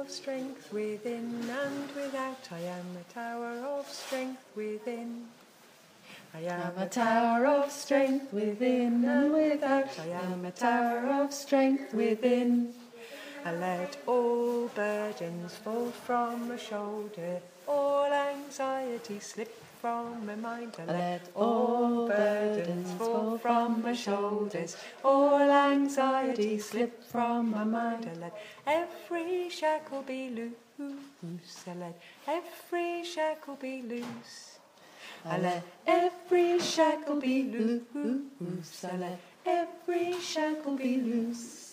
of strength within and without. I am a tower of strength within. I am a tower of strength within and without. I am a tower of strength within. I let all burdens fall from my shoulder, all anxiety slip from my mind. I let all burdens fall from my shoulders, all anxiety slip from my mind. I let every shackle be loose. I let every shackle be loose. I let every shackle be loose. I let every shackle be loose.